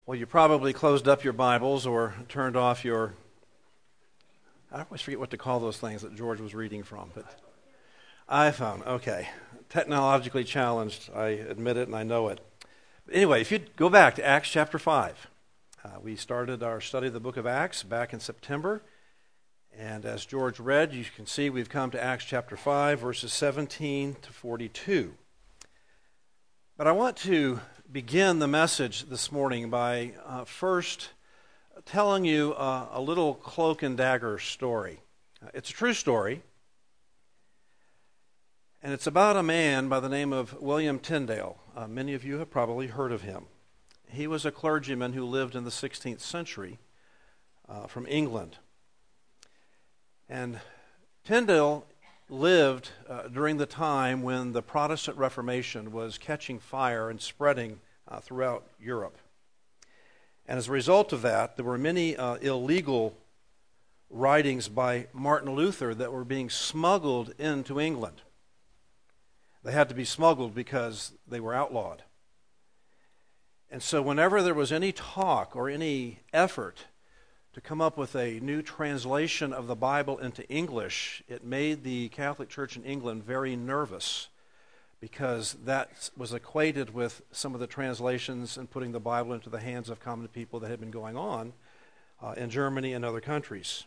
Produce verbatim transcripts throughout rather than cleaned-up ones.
Well, you probably closed up your Bibles or turned off your, I always forget what to call those things that George was reading from, but iPhone, okay. Technologically challenged, I admit it and I know it. But anyway, if you go back to Acts chapter five, uh, we started our study of the book of Acts back in September, and as George read, you can see we've come to Acts chapter five, verses seventeen to forty-two. But I want to begin the message this morning by uh, first telling you uh, a little cloak and dagger story. Uh, it's a true story, and it's about a man by the name of William Tyndale. Uh, many of you have probably heard of him. He was a clergyman who lived in the sixteenth century uh, from England. And Tyndale lived uh, during the time when the Protestant Reformation was catching fire and spreading uh, throughout Europe. And as a result of that, there were many uh, illegal writings by Martin Luther that were being smuggled into England. They had to be smuggled because they were outlawed. And so whenever there was any talk or any effort to come up with a new translation of the Bible into English, it made the Catholic Church in England very nervous because that was equated with some of the translations and putting the Bible into the hands of common people that had been going on uh, in Germany and other countries.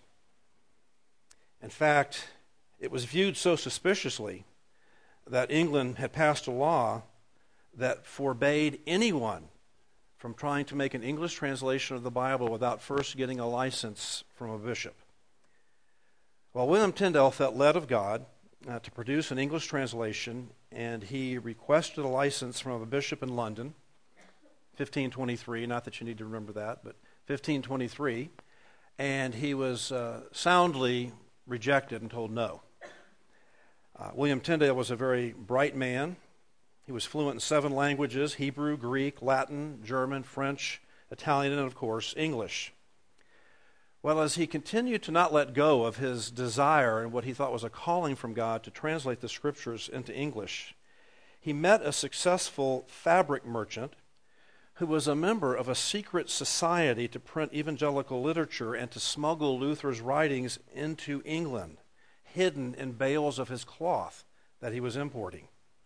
In fact, it was viewed so suspiciously that England had passed a law that forbade anyone from trying to make an English translation of the Bible without first getting a license from a bishop. Well, William Tyndale felt led of God uh, to produce an English translation, and he requested a license from a bishop in London, fifteen twenty-three, not that you need to remember that, but fifteen twenty-three, and he was uh, soundly rejected and told no. Uh, William Tyndale was a very bright man. He was fluent in seven languages: Hebrew, Greek, Latin, German, French, Italian, and of course, English. Well, as he continued to not let go of his desire and what he thought was a calling from God to translate the Scriptures into English, he met a successful fabric merchant who was a member of a secret society to print evangelical literature and to smuggle Luther's writings into England, hidden in bales of his cloth that he was importing.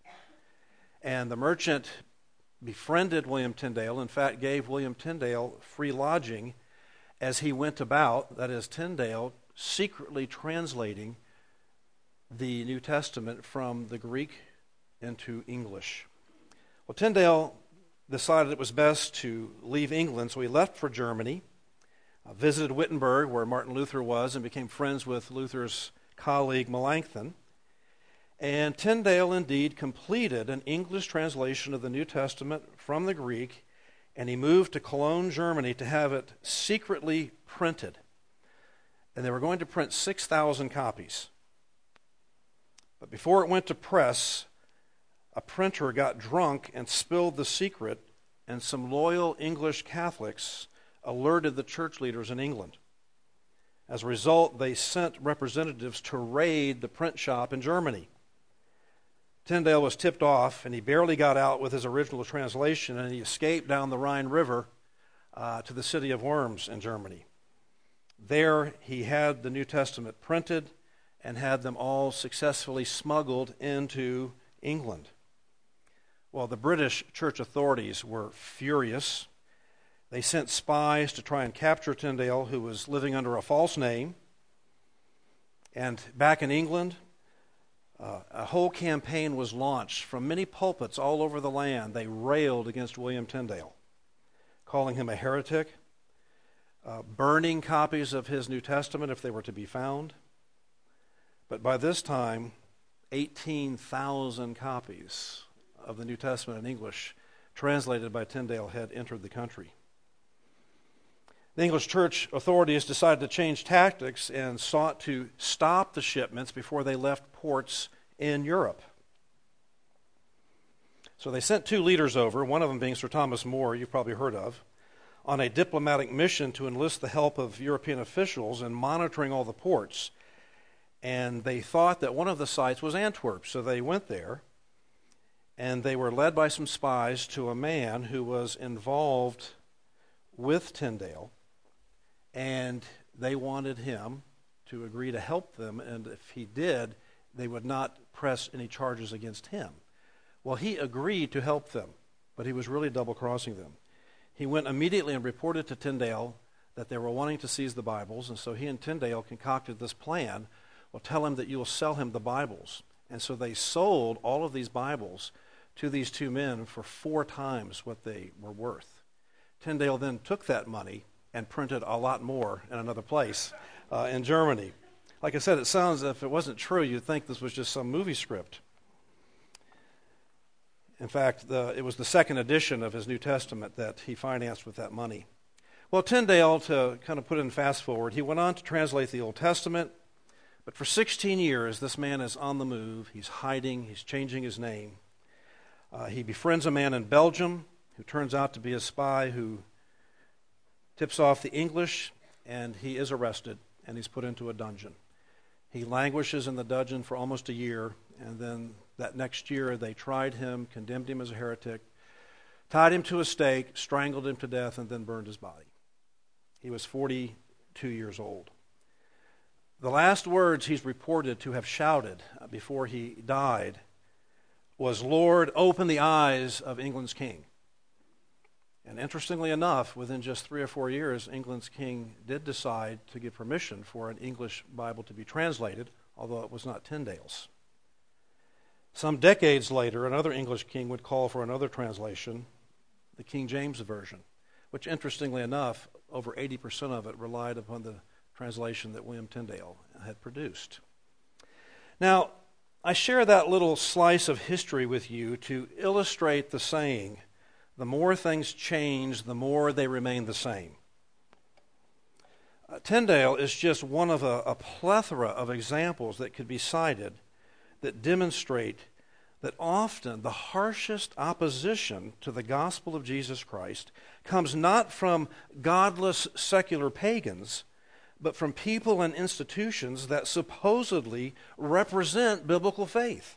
And the merchant befriended William Tyndale, in fact, gave William Tyndale free lodging as he went about, that is, Tyndale secretly translating the New Testament from the Greek into English. Well, Tyndale decided it was best to leave England, so he left for Germany, uh, visited Wittenberg, where Martin Luther was, and became friends with Luther's colleague Melanchthon. And Tyndale indeed completed an English translation of the New Testament from the Greek, and he moved to Cologne, Germany to have it secretly printed. And they were going to print six thousand copies. But before it went to press, a printer got drunk and spilled the secret, and some loyal English Catholics alerted the church leaders in England. As a result, they sent representatives to raid the print shop in Germany. Tyndale was tipped off, and he barely got out with his original translation, and he escaped down the Rhine River uh, to the city of Worms in Germany. There, he had the New Testament printed and had them all successfully smuggled into England. Well, the British church authorities were furious. They sent spies to try and capture Tyndale, who was living under a false name. And back in England, Uh, a whole campaign was launched from many pulpits all over the land. They railed against William Tyndale, calling him a heretic, uh, burning copies of his New Testament if they were to be found. But by this time, eighteen thousand copies of the New Testament in English, translated by Tyndale, had entered the country. The English church authorities decided to change tactics and sought to stop the shipments before they left ports in Europe. So they sent two leaders over, one of them being Sir Thomas More, you've probably heard of, on a diplomatic mission to enlist the help of European officials in monitoring all the ports. And they thought that one of the sites was Antwerp, so they went there and they were led by some spies to a man who was involved with Tyndale, and they wanted him to agree to help them, and if he did, they would not press any charges against him. Well, he agreed to help them, but he was really double-crossing them. He went immediately and reported to Tyndale that they were wanting to seize the Bibles, and so he and Tyndale concocted this plan. Well, tell him that you will sell him the Bibles. And so they sold all of these Bibles to these two men for four times what they were worth. Tyndale then took that money and printed a lot more in another place uh, in Germany. Like I said, it sounds, if it wasn't true, you'd think this was just some movie script. In fact, the, it was the second edition of his New Testament that he financed with that money. Well, Tyndale, to kind of put in fast forward, he went on to translate the Old Testament, but for sixteen years, this man is on the move. He's hiding. He's changing his name. Uh, he befriends a man in Belgium who turns out to be a spy who tips off the English, and he is arrested, and he's put into a dungeon. He languishes in the dungeon for almost a year, and then that next year they tried him, condemned him as a heretic, tied him to a stake, strangled him to death, and then burned his body. He was forty-two years old. The last words he's reported to have shouted before he died was, "Lord, open the eyes of England's king." And interestingly enough, within just three or four years, England's king did decide to give permission for an English Bible to be translated, although it was not Tyndale's. Some decades later, another English king would call for another translation, the King James Version, which, interestingly enough, over eighty percent of it relied upon the translation that William Tyndale had produced. Now, I share that little slice of history with you to illustrate the saying, the more things change, the more they remain the same. Uh, Tyndale is just one of a, a plethora of examples that could be cited that demonstrate that often the harshest opposition to the gospel of Jesus Christ comes not from godless secular pagans, but from people and institutions that supposedly represent biblical faith.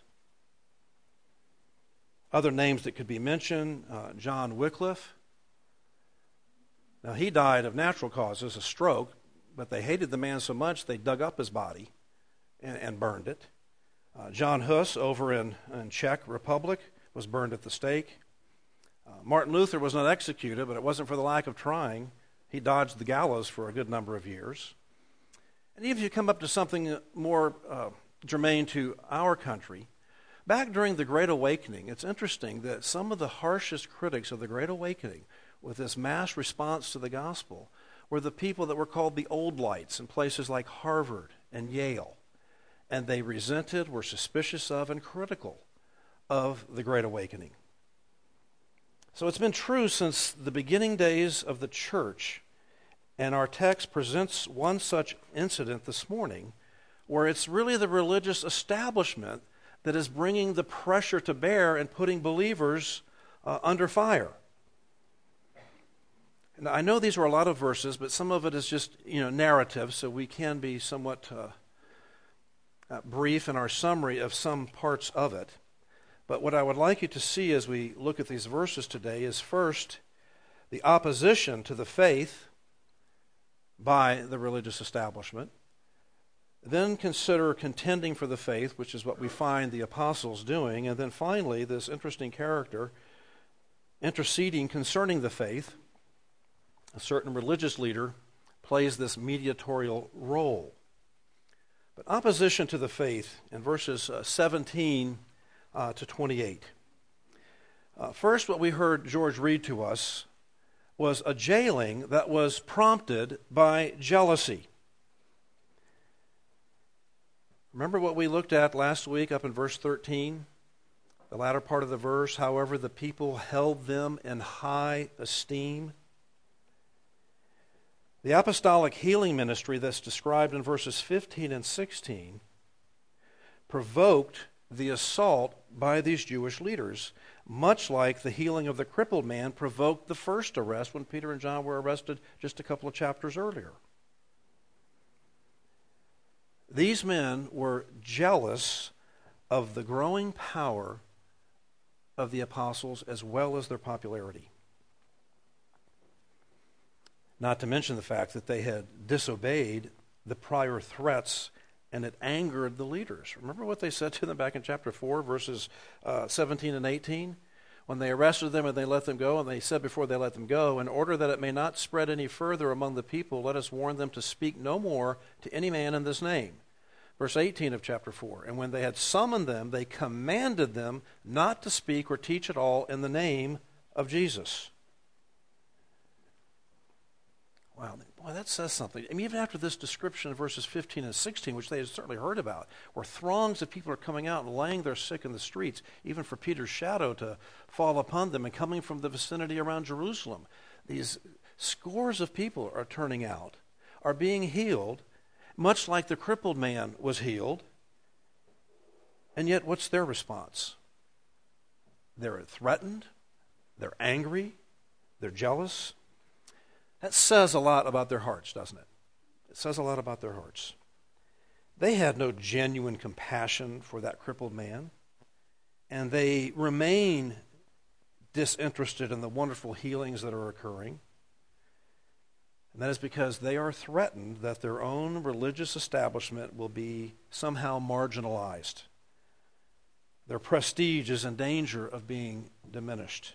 Other names that could be mentioned, uh, John Wycliffe. Now, he died of natural causes, a stroke, but they hated the man so much they dug up his body and, and burned it. Uh, John Hus over in, in Czech Republic was burned at the stake. Uh, Martin Luther was not executed, but it wasn't for the lack of trying. He dodged the gallows for a good number of years. And even if you come up to something more uh, germane to our country, back during the Great Awakening, it's interesting that some of the harshest critics of the Great Awakening, with this mass response to the gospel, were the people that were called the Old Lights in places like Harvard and Yale. And they resented, were suspicious of, and critical of the Great Awakening. So it's been true since the beginning days of the church, and our text presents one such incident this morning where it's really the religious establishment that is bringing the pressure to bear and putting believers uh, under fire. And I know these are a lot of verses, but some of it is just, you know, narrative, so we can be somewhat uh, uh, brief in our summary of some parts of it. But what I would like you to see as we look at these verses today is first the opposition to the faith by the religious establishment. Then consider contending for the faith, which is what we find the apostles doing. And then finally, this interesting character interceding concerning the faith. A certain religious leader plays this mediatorial role. But opposition to the faith in verses uh, seventeen uh, to twenty-eight. Uh, first, what we heard George read to us was a jailing that was prompted by jealousy. Remember what we looked at last week up in verse thirteen? The latter part of the verse, however, the people held them in high esteem. The apostolic healing ministry that's described in verses fifteen and sixteen provoked the assault by these Jewish leaders, much like the healing of the crippled man provoked the first arrest when Peter and John were arrested just a couple of chapters earlier. These men were jealous of the growing power of the apostles as well as their popularity. not to mention the fact that they had disobeyed the prior threats, and it angered the leaders. Remember what they said to them back in chapter four, verses uh, seventeen and eighteen? When they arrested them and they let them go, and they said before they let them go, in order that it may not spread any further among the people, let us warn them to speak no more to any man in this name. Verse eighteen of chapter four, and when they had summoned them, they commanded them not to speak or teach at all in the name of Jesus. Wow, boy, that says something. I mean, even after this description of verses fifteen and sixteen, which they had certainly heard about, where throngs of people are coming out and laying their sick in the streets, even for Peter's shadow to fall upon them, and coming from the vicinity around Jerusalem, these scores of people are turning out, are being healed, much like the crippled man was healed. And yet, what's their response? They're threatened, they're angry, they're jealous. That says a lot about their hearts, doesn't it? It says a lot about their hearts. They had no genuine compassion for that crippled man, and they remain disinterested in the wonderful healings that are occurring. And that is because they are threatened that their own religious establishment will be somehow marginalized. Their prestige is in danger of being diminished.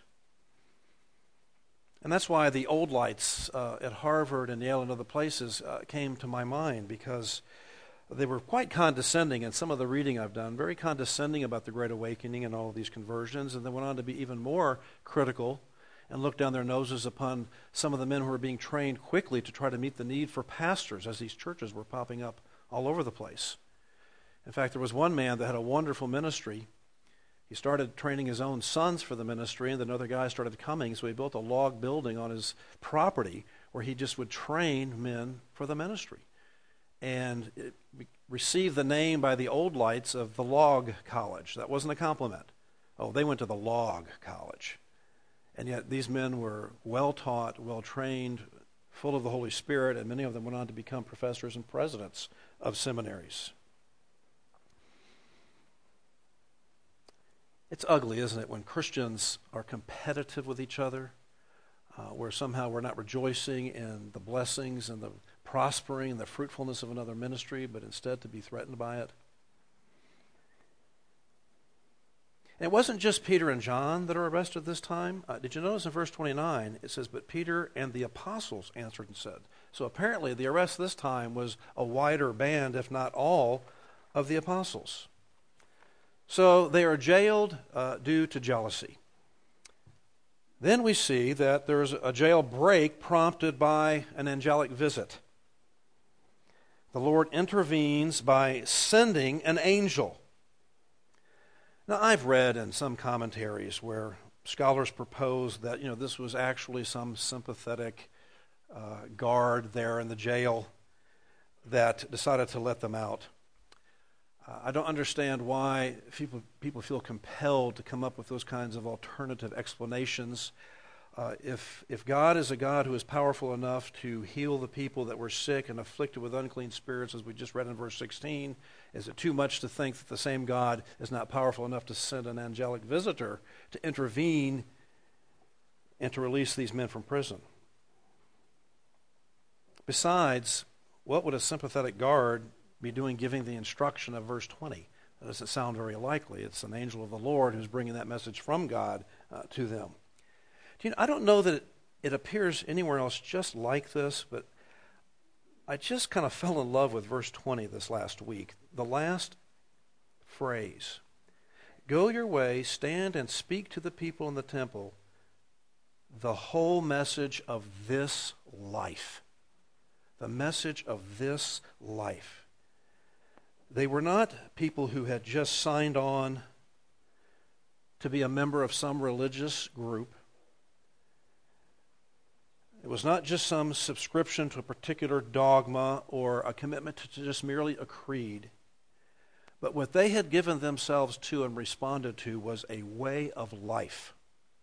And that's why the old lights uh, at Harvard and Yale and other places uh, came to my mind, because they were quite condescending in some of the reading I've done, very condescending about the Great Awakening and all of these conversions, and then went on to be even more critical and look down their noses upon some of the men who were being trained quickly to try to meet the need for pastors as these churches were popping up all over the place. In fact, there was one man that had a wonderful ministry. He started training his own sons for the ministry, and then other guys started coming, so he built a log building on his property where he just would train men for the ministry. And it received the name by the old lights of the Log College. That wasn't a compliment. Oh, they went to the Log College. And yet these men were well-taught, well-trained, full of the Holy Spirit, and many of them went on to become professors and presidents of seminaries. It's ugly, isn't it, when Christians are competitive with each other, uh, where somehow we're not rejoicing in the blessings and the prospering and the fruitfulness of another ministry, but instead to be threatened by it. And it wasn't just Peter and John that are arrested this time. Uh, did you notice in verse twenty-nine, it says, but Peter and the apostles answered and said. So apparently the arrest this time was a wider band, if not all, of the apostles. So they are jailed uh, due to jealousy. Then we see that there's a jailbreak prompted by an angelic visit. The Lord intervenes by sending an angel. Now, I've read in some commentaries where scholars propose that, you know, this was actually some sympathetic uh, guard there in the jail that decided to let them out. Uh, I don't understand why people people feel compelled to come up with those kinds of alternative explanations. Uh, if if God is a God who is powerful enough to heal the people that were sick and afflicted with unclean spirits, as we just read in verse sixteen, is it too much to think that the same God is not powerful enough to send an angelic visitor to intervene and to release these men from prison? Besides, what would a sympathetic guard be doing giving the instruction of verse twenty? That doesn't sound very likely. It's an angel of the Lord who's bringing that message from God uh, to them. Do you know, I don't know that it, it appears anywhere else just like this, but I just kind of fell in love with verse twenty this last week. The last phrase, go your way, stand and speak to the people in the temple the whole message of this life. The message of this life. They were not people who had just signed on to be a member of some religious group. It was not just some subscription to a particular dogma or a commitment to just merely a creed. But what they had given themselves to and responded to was a way of life.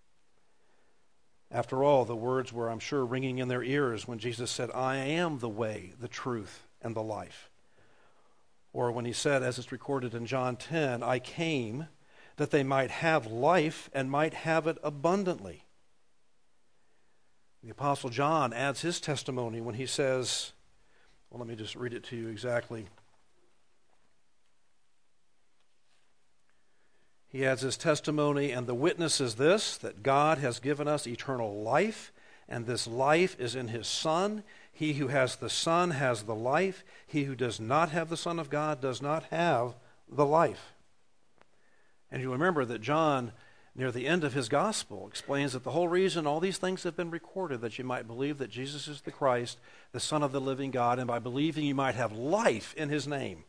After all, the words were, I'm sure, ringing in their ears when Jesus said, I am the way, the truth, and the life. Or when he said, as it's recorded in John ten, I came that they might have life and might have it abundantly. The Apostle John adds his testimony when he says, well, let me just read it to you exactly. He adds his testimony, and the witness is this, that God has given us eternal life, and this life is in his Son. He who has the Son has the life. He who does not have the Son of God does not have the life. And you remember that John, near the end of his gospel, explains that the whole reason all these things have been recorded, that you might believe that Jesus is the Christ, the Son of the living God, and by believing you might have life in his name.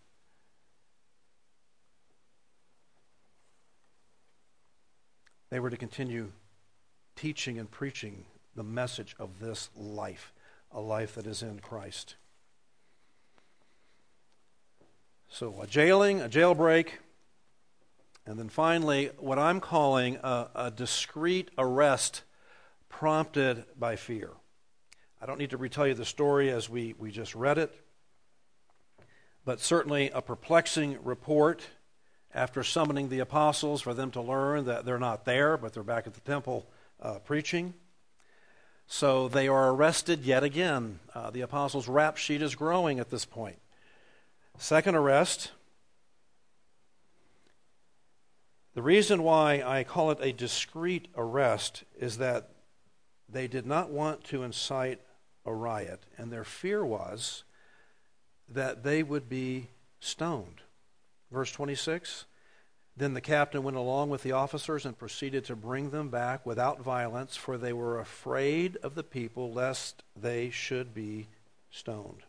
They were to continue teaching and preaching the message of this life, a life that is in Christ. So a jailing, a jailbreak, and then finally what I'm calling a, a discreet arrest prompted by fear. I don't need to retell you the story as we, we just read it, but certainly a perplexing report after summoning the apostles for them to learn that they're not there, but they're back at the temple uh, preaching. So they are arrested yet again. Uh, the apostles' rap sheet is growing at this point. Second arrest. The reason why I call it a discreet arrest is that they did not want to incite a riot, and their fear was that they would be stoned. Verse twenty-six, then the captain went along with the officers and proceeded to bring them back without violence, for they were afraid of the people lest they should be stoned.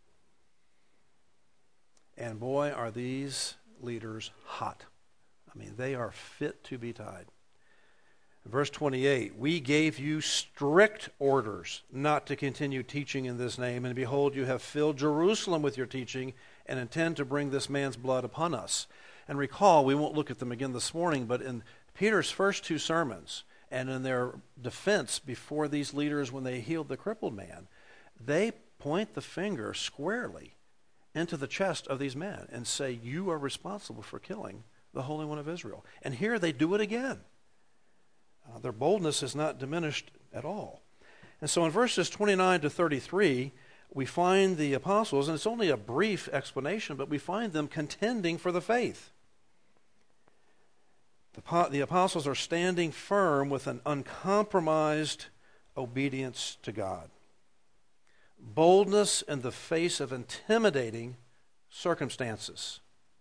And boy, are these leaders hot. I mean, they are fit to be tied. Verse twenty-eight, we gave you strict orders not to continue teaching in this name, and behold, you have filled Jerusalem with your teaching and intend to bring this man's blood upon us. And recall, we won't look at them again this morning, but in Peter's first two sermons and in their defense before these leaders when they healed the crippled man, they point the finger squarely into the chest of these men and say, you are responsible for killing the Holy One of Israel. And here they do it again. Uh, their boldness is not diminished at all. And so in verses twenty-nine to thirty-three, we find the apostles, and it's only a brief explanation, but we find them contending for the faith. The, the apostles are standing firm with an uncompromised obedience to God. Boldness in the face of intimidating circumstances.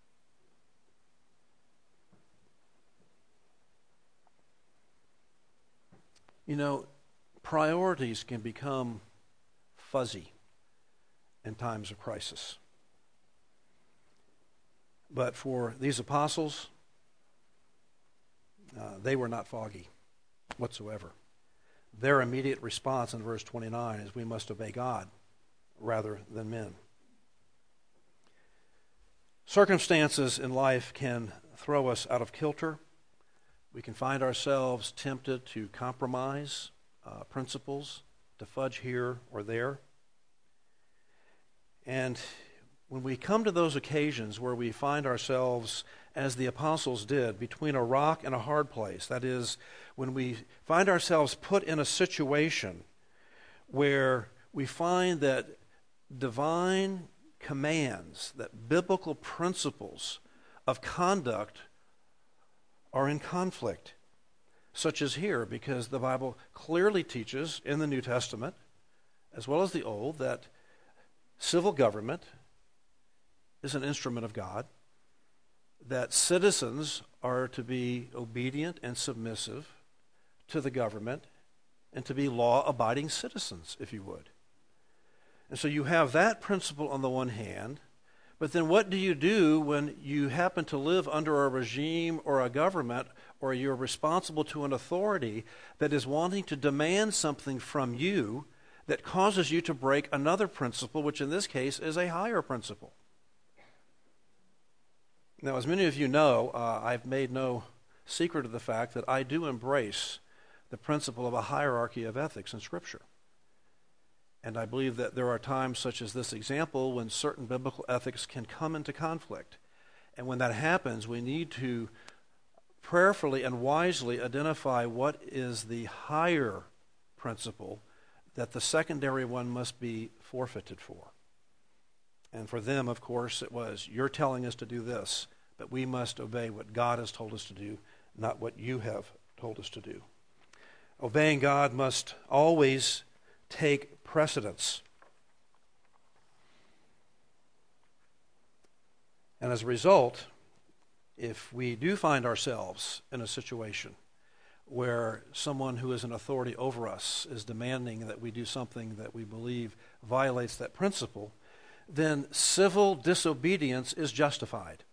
You know, priorities can become fuzzy in times of crisis. But for these apostles, uh, they were not foggy whatsoever. Their immediate response in verse twenty-nine is we must obey God rather than men. Circumstances in life can throw us out of kilter. We can find ourselves tempted to compromise uh, principles, to fudge here or there. And when we come to those occasions where we find ourselves, as the apostles did, between a rock and a hard place, that is, when we find ourselves put in a situation where we find that divine commands, that biblical principles of conduct are in conflict, such as here, because the Bible clearly teaches in the New Testament, as well as the Old, that civil government is an instrument of God, that citizens are to be obedient and submissive to the government and to be law-abiding citizens, if you would. And so you have that principle on the one hand, but then what do you do when you happen to live under a regime or a government, or you're responsible to an authority that is wanting to demand something from you that causes you to break another principle, which in this case is a higher principle? Now, as many of you know, uh, I've made no secret of the fact that I do embrace the principle of a hierarchy of ethics in Scripture. And I believe that there are times such as this example when certain biblical ethics can come into conflict. And when that happens, we need to prayerfully and wisely identify what is the higher principle that the secondary one must be forfeited for. And for them, of course, it was, you're telling us to do this, but we must obey what God has told us to do, not what you have told us to do. Obeying God must always take precedence. And as a result, if we do find ourselves in a situation where someone who is an authority over us is demanding that we do something that we believe violates that principle, then civil disobedience is justified.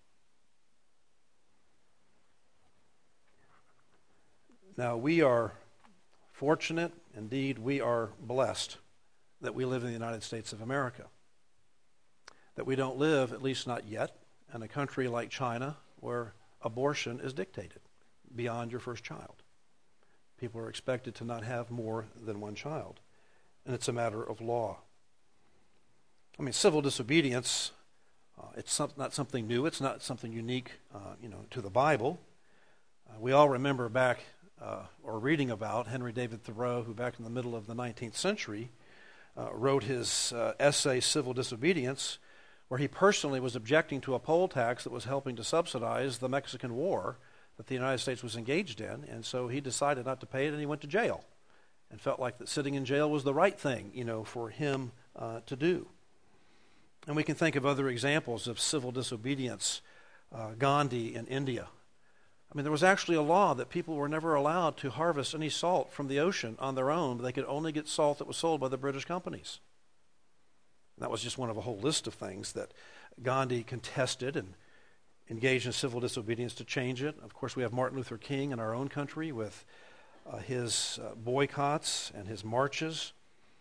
Now, we are fortunate, indeed, we are blessed that we live in the United States of America. That we don't live, at least not yet, in a country like China where abortion is dictated beyond your first child. People are expected to not have more than one child, and it's a matter of law. I mean, civil disobedience, uh, it's some, not something new. It's not something unique, uh, you know, to the Bible. Uh, we all remember back, uh, or reading about Henry David Thoreau, who back in the middle of the nineteenth century uh, wrote his uh, essay, Civil Disobedience, where he personally was objecting to a poll tax that was helping to subsidize the Mexican War that the United States was engaged in, and so he decided not to pay it, and he went to jail, and felt like that sitting in jail was the right thing, you know, for him uh, to do. And we can think of other examples of civil disobedience. Uh, Gandhi in India. I mean, there was actually a law that people were never allowed to harvest any salt from the ocean on their own, but they could only get salt that was sold by the British companies. And that was just one of a whole list of things that Gandhi contested and engaged in civil disobedience to change it. Of course, we have Martin Luther King in our own country with uh, his uh, boycotts and his marches.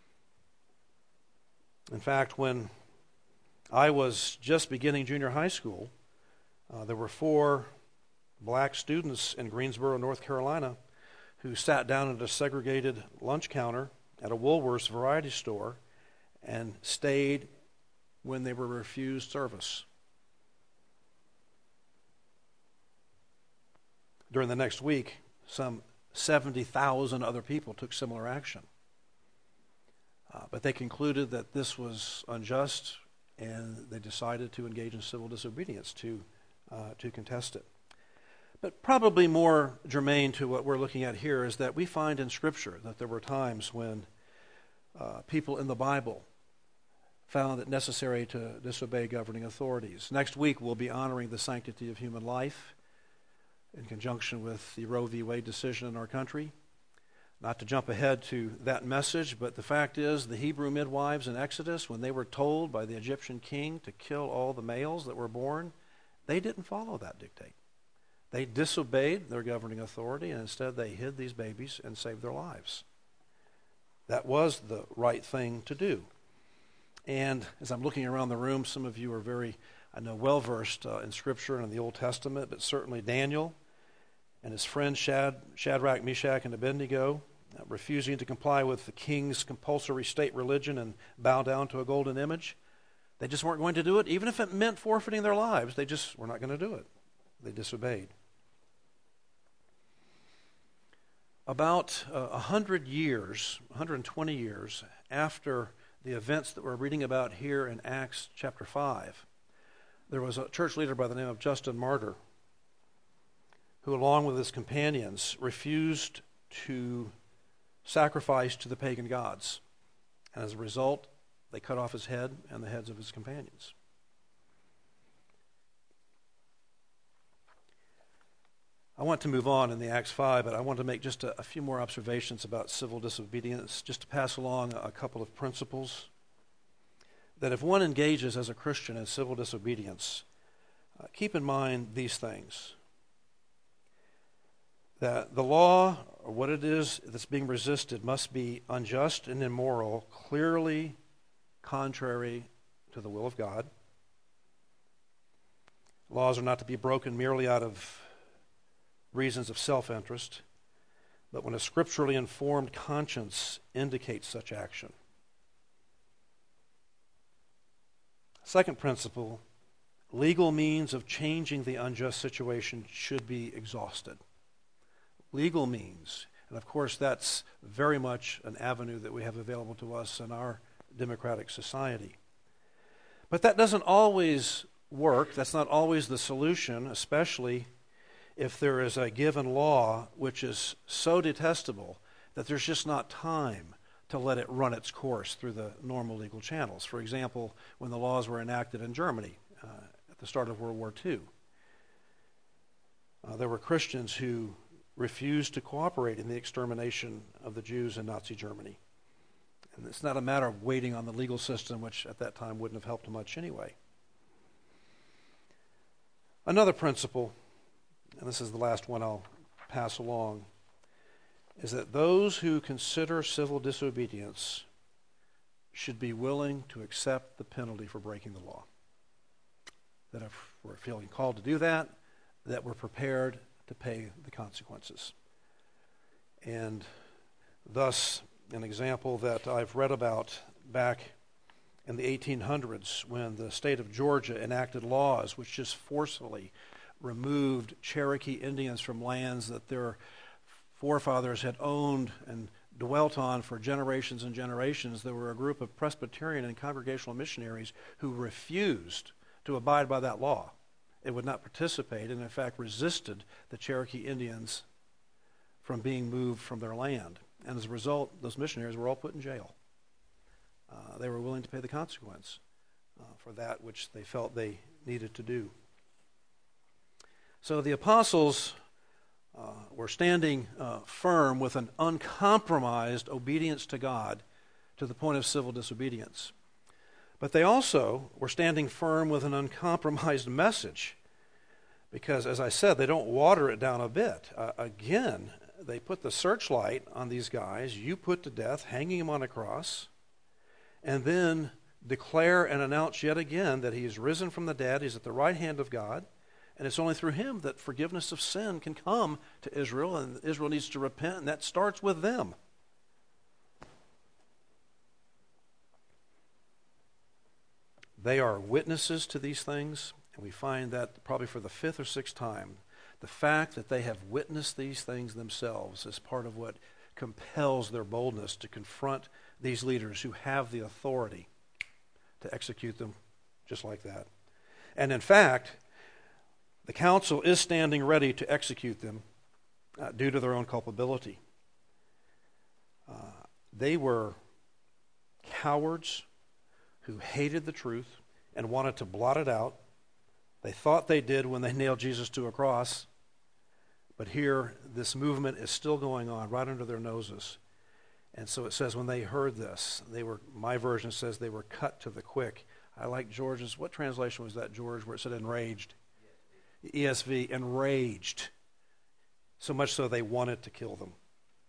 In fact, when I was just beginning junior high school, uh, there were four black students in Greensboro, North Carolina, who sat down at a segregated lunch counter at a Woolworth's variety store and stayed when they were refused service. During the next week, some seventy thousand other people took similar action. Uh, but they concluded that this was unjust, and they decided to engage in civil disobedience to uh, to contest it. But probably more germane to what we're looking at here is that we find in Scripture that there were times when uh, people in the Bible found it necessary to disobey governing authorities. Next week we'll be honoring the sanctity of human life in conjunction with the Roe v. Wade decision in our country. Not to jump ahead to that message, but the fact is the Hebrew midwives in Exodus, when they were told by the Egyptian king to kill all the males that were born, they didn't follow that dictate. They disobeyed their governing authority, and instead they hid these babies and saved their lives. That was the right thing to do. And as I'm looking around the room, some of you are very, I know, well-versed uh, in Scripture and in the Old Testament, but certainly Daniel and his friends Shad, Shadrach, Meshach, and Abednego, uh, refusing to comply with the king's compulsory state religion and bow down to a golden image. They just weren't going to do it, even if it meant forfeiting their lives. They just were not going to do it. They disobeyed. About uh, one hundred years, one hundred twenty years after the events that we're reading about here in Acts chapter five, there was a church leader by the name of Justin Martyr who, along with his companions, refused to sacrifice to the pagan gods. And as a result, they cut off his head and the heads of his companions. I want to move on in the Acts five, but I want to make just a, a few more observations about civil disobedience, just to pass along a, a couple of principles. That if one engages as a Christian in civil disobedience, uh, keep in mind these things. That the law, or what it is that's being resisted, must be unjust and immoral, clearly contrary to the will of God. Laws are not to be broken merely out of reasons of self-interest, but when a scripturally informed conscience indicates such action. Second principle, legal means of changing the unjust situation should be exhausted. Legal means, And of course, that's very much an avenue that we have available to us in our democratic society. But that doesn't always work. That's not always the solution, especially if there is a given law which is so detestable that there's just not time to let it run its course through the normal legal channels. For example, when the laws were enacted in Germany uh, at the start of World War Two, uh, there were Christians who refused to cooperate in the extermination of the Jews in Nazi Germany. And it's not a matter of waiting on the legal system, which at that time wouldn't have helped much anyway. Another principle, and this is the last one I'll pass along, is that those who consider civil disobedience should be willing to accept the penalty for breaking the law. That if we're feeling called to do that, that we're prepared to pay the consequences. And thus, an example that I've read about back in the eighteen hundreds when the state of Georgia enacted laws which just forcefully removed Cherokee Indians from lands that their forefathers had owned and dwelt on for generations and generations. There were a group of Presbyterian and Congregational missionaries who refused to abide by that law. It would not participate and in fact resisted the Cherokee Indians from being moved from their land. And as a result, those missionaries were all put in jail. Uh, they were willing to pay the consequence uh, for that which they felt they needed to do. So the apostles uh, were standing uh, firm with an uncompromised obedience to God to the point of civil disobedience. But they also were standing firm with an uncompromised message because, as I said, they don't water it down a bit. Uh, again, they put the searchlight on these guys, you put to death, hanging him on a cross, and then declare and announce yet again that he is risen from the dead, he's at the right hand of God, and it's only through him that forgiveness of sin can come to Israel, and Israel needs to repent, and that starts with them. They are witnesses to these things, and we find that probably for the fifth or sixth time, the fact that they have witnessed these things themselves is part of what compels their boldness to confront these leaders who have the authority to execute them just like that. And in fact, the council is standing ready to execute them uh, due to their own culpability. Uh, they were cowards who hated the truth and wanted to blot it out. They thought they did when they nailed Jesus to a cross. But here, this movement is still going on right under their noses. And so it says when they heard this, they were, my version says they were cut to the quick. I like George's. What translation was that, George, where it said enraged? E S V, enraged. So much so they wanted to kill them.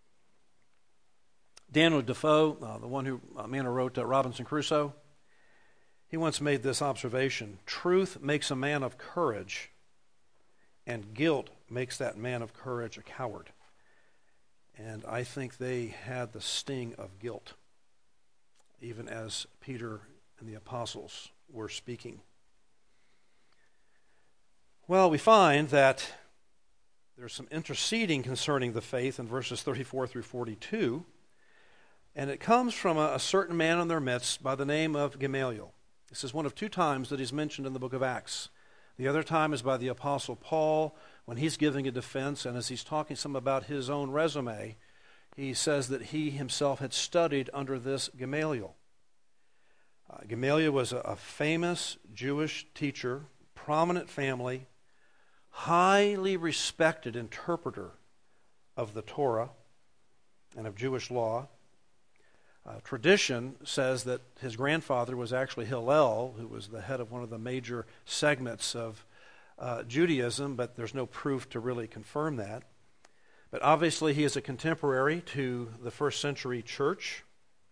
Daniel Defoe, uh, the one who, uh, man who wrote uh, Robinson Crusoe, he once made this observation: truth makes a man of courage, and guilt makes that man of courage a coward. And I think they had the sting of guilt, even as Peter and the apostles were speaking. Well, we find that there's some interceding concerning the faith in verses thirty-four through forty-two, and it comes from a, a certain man in their midst by the name of Gamaliel. This is one of two times that he's mentioned in the book of Acts. The other time is by the Apostle Paul when he's giving a defense, and as he's talking some about his own resume, he says that he himself had studied under this Gamaliel. Uh, Gamaliel was a, a famous Jewish teacher, prominent family, highly respected interpreter of the Torah and of Jewish law. Uh, tradition says that his grandfather was actually Hillel, who was the head of one of the major segments of uh, Judaism, but there's no proof to really confirm that. But obviously he is a contemporary to the first century church.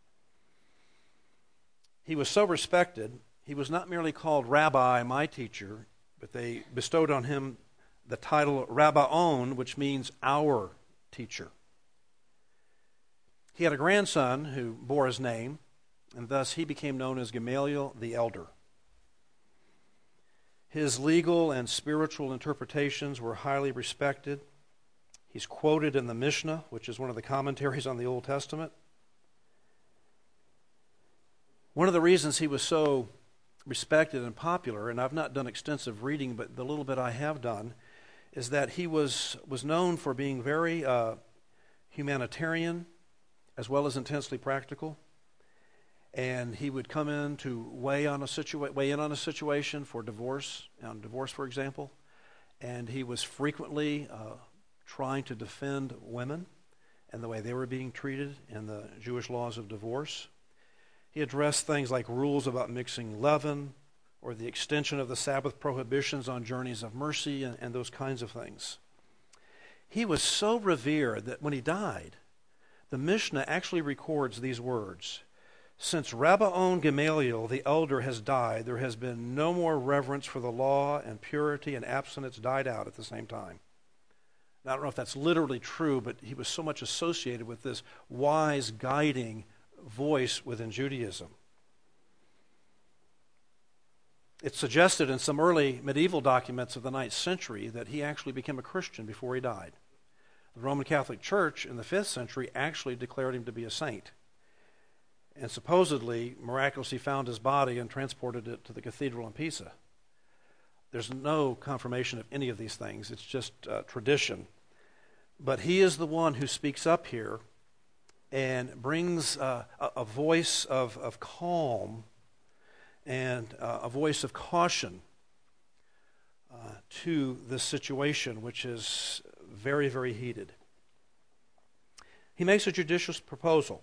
He was so respected, he was not merely called Rabbi, my teacher, but they bestowed on him the title Rabbaon, which means our teacher. He had a grandson who bore his name, and thus he became known as Gamaliel the Elder. His legal and spiritual interpretations were highly respected. He's quoted in the Mishnah, which is one of the commentaries on the Old Testament. One of the reasons he was so respected and popular, and I've not done extensive reading, but the little bit I have done, is that he was, was known for being very uh, humanitarian as well as intensely practical. And he would come in to weigh on a situa- weigh in on a situation for divorce, on divorce, for example. And he was frequently uh, trying to defend women and the way they were being treated in the Jewish laws of divorce. He addressed things like rules about mixing leaven or the extension of the Sabbath prohibitions on journeys of mercy and, and those kinds of things. He was so revered that when he died, the Mishnah actually records these words: "Since Rabbaon Gamaliel the elder has died, there has been no more reverence for the law, and purity and abstinence died out at the same time." Now, I don't know if that's literally true, but he was so much associated with this wise, guiding voice within Judaism. It's suggested in some early medieval documents of the ninth century that he actually became a Christian before he died. The Roman Catholic Church in the fifth century actually declared him to be a saint, and supposedly miraculously found his body and transported it to the cathedral in Pisa. There's no confirmation of any of these things. It's just uh, tradition. But he is the one who speaks up here and brings uh, a, a voice of, of calm and uh, a voice of caution uh, to this situation, which is very, very heated. He makes a judicious proposal,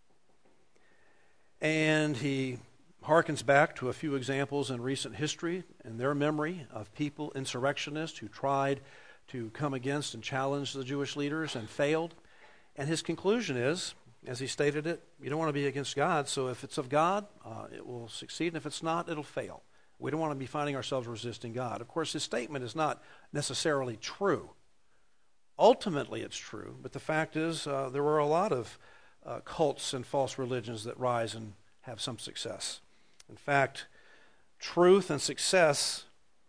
and he harkens back to a few examples in recent history in their memory of people, insurrectionists, who tried to come against and challenge the Jewish leaders and failed. And his conclusion is, as he stated it, you don't want to be against God, so if it's of God, uh, it will succeed, and if it's not, it'll fail. We don't want to be finding ourselves resisting God. Of course, his statement is not necessarily true. Ultimately, it's true, but the fact is uh, there were a lot of uh, cults and false religions that rise and have some success. In fact, truth and success,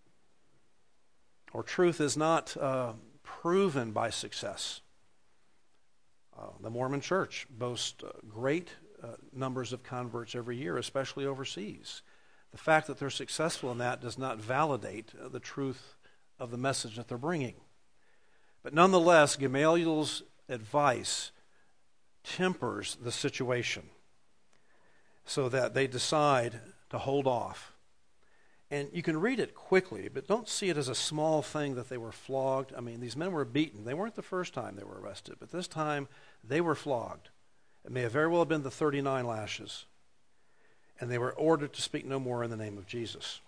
or truth is not uh, proven by success. Uh, the Mormon Church boasts uh, great uh, numbers of converts every year, especially overseas. The fact that they're successful in that does not validate uh, the truth of the message that they're bringing. But nonetheless, Gamaliel's advice tempers the situation so that they decide to hold off. And you can read it quickly, but don't see it as a small thing that they were flogged. I mean, these men were beaten. They weren't the first time they were arrested, but this time they were flogged. It may have very well been the thirty-nine lashes. And they were ordered to speak no more in the name of Jesus.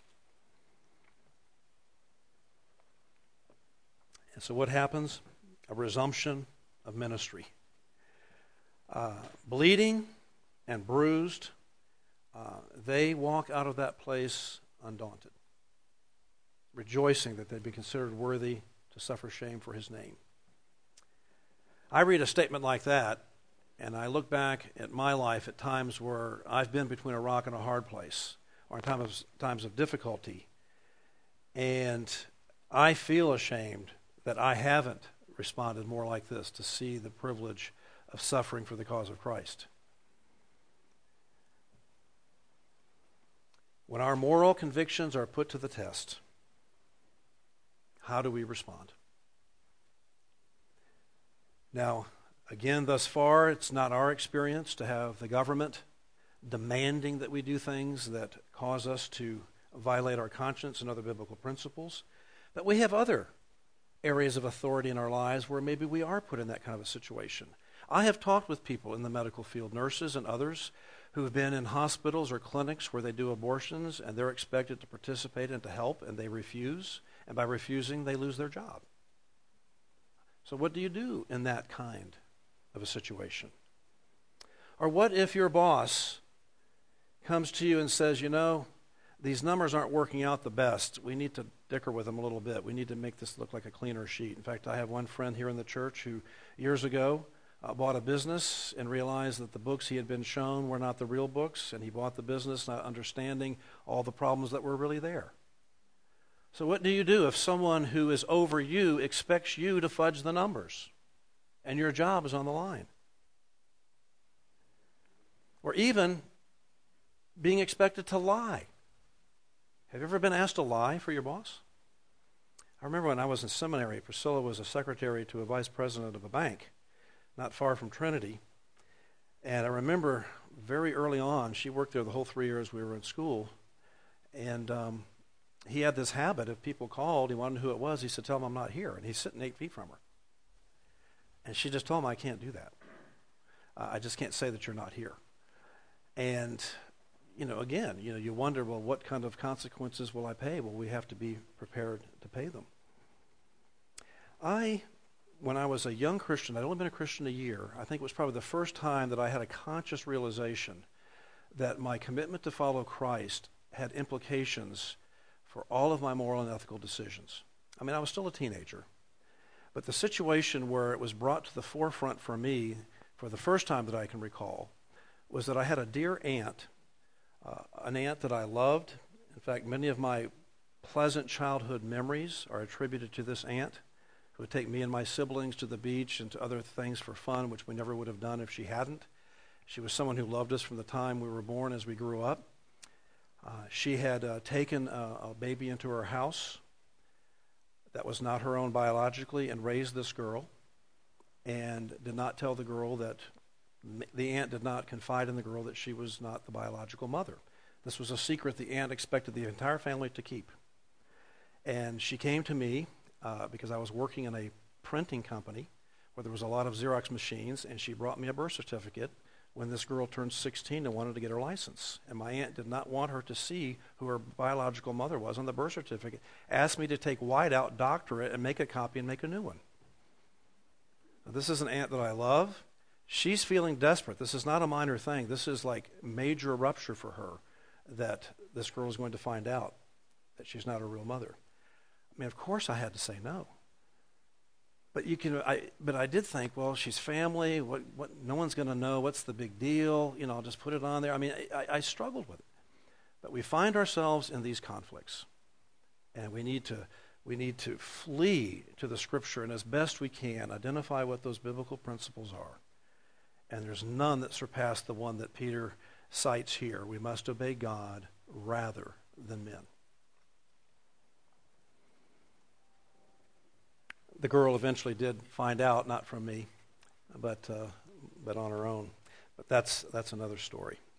And so what happens? A resumption of ministry. Uh, bleeding and bruised, uh, they walk out of that place undaunted, rejoicing that they'd be considered worthy to suffer shame for his name. I read a statement like that, and I look back at my life at times where I've been between a rock and a hard place, or in times, times of difficulty, and I feel ashamed that I haven't responded more like this to see the privilege of suffering for the cause of Christ. When our moral convictions are put to the test, how do we respond? Now, again, thus far, it's not our experience to have the government demanding that we do things that cause us to violate our conscience and other biblical principles. But we have other areas of authority in our lives where maybe we are put in that kind of a situation. I have talked with people in the medical field, nurses and others, who have been in hospitals or clinics where they do abortions, and they're expected to participate and to help, and they refuse. And by refusing, they lose their job. So what do you do in that kind of a situation? Or what if your boss comes to you and says, you know, these numbers aren't working out the best. We need to dicker with them a little bit. We need to make this look like a cleaner sheet. In fact, I have one friend here in the church who years ago uh, bought a business and realized that the books he had been shown were not the real books, and he bought the business not understanding all the problems that were really there. So what do you do if someone who is over you expects you to fudge the numbers? and your job is on the line. Or even being expected to lie. Have you ever been asked to lie for your boss? I remember when I was in seminary, Priscilla was a secretary to a vice president of a bank not far from Trinity. And I remember very early on, she worked there the whole three years we were in school, and um, he had this habit, if people called, he wanted to know who it was, he said, tell them I'm not here. And he's sitting eight feet from her. And she just told him, I can't do that. Uh, I just can't say that you're not here. And, you know, again, you know, you wonder, well, what kind of consequences will I pay? Well, we have to be prepared to pay them. I, when I was a young Christian, I'd only been a Christian a year, I think it was probably the first time that I had a conscious realization that my commitment to follow Christ had implications for all of my moral and ethical decisions. I mean, I was still a teenager, but the situation where it was brought to the forefront for me for the first time that I can recall was that I had a dear aunt, uh, an aunt that I loved. In fact, many of my pleasant childhood memories are attributed to this aunt who would take me and my siblings to the beach and to other things for fun, which we never would have done if she hadn't. She was someone who loved us from the time we were born as we grew up. Uh, she had uh, taken a, a baby into her house that was not her own biologically and raised this girl, and did not tell the girl that, the aunt did not confide in the girl that she was not the biological mother. This was a secret the aunt expected the entire family to keep. And she came to me uh, because I was working in a printing company where there was a lot of Xerox machines, and she brought me a birth certificate when this girl turned sixteen and wanted to get her license. And my aunt did not want her to see who her biological mother was on the birth certificate, asked me to take white out, doctor it, and make a copy and make a new one. Now, this is an aunt that I love. She's feeling desperate. This is not a minor thing. This is like major rupture for her that this girl is going to find out that she's not her real mother. I mean, of course I had to say no. But you can. I. But I did think, well, she's family. What? What? No one's going to know. What's the big deal? You know, I'll just put it on there. I mean, I, I struggled with it. But we find ourselves in these conflicts, and we need to. We need to flee to the Scripture and, as best we can, identify what those biblical principles are. And there's none that surpass the one that Peter cites here. We must obey God rather than men. The girl eventually did find out, not from me, but uh, but on her own. But that's that's another story.